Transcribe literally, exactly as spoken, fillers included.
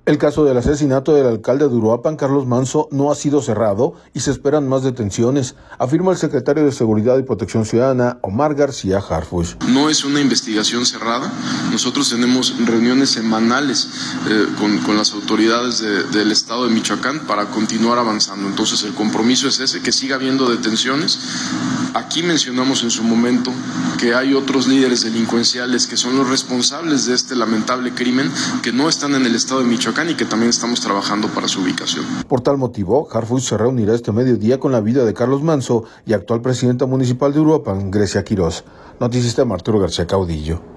El caso del asesinato del alcalde de Uruapan, Carlos Manso, no ha sido cerrado y se esperan más detenciones, afirma el secretario de Seguridad y Protección Ciudadana, Omar García Harfuch. No es una investigación cerrada. Nosotros tenemos reuniones semanales eh, con, con las autoridades de, del estado de Michoacán para continuar avanzando. Entonces el compromiso es ese, que siga habiendo detenciones. Aquí mencionamos en su momento que hay otros líderes delincuenciales que son los responsables de este lamentable crimen, que no están en el estado de Michoacán y que también estamos trabajando para su ubicación. Por tal motivo, Harfuch se reunirá este mediodía con la viuda de Carlos Manso y actual presidenta municipal de Uruapan, Grecia Quirós. Noticista Arturo García Caudillo.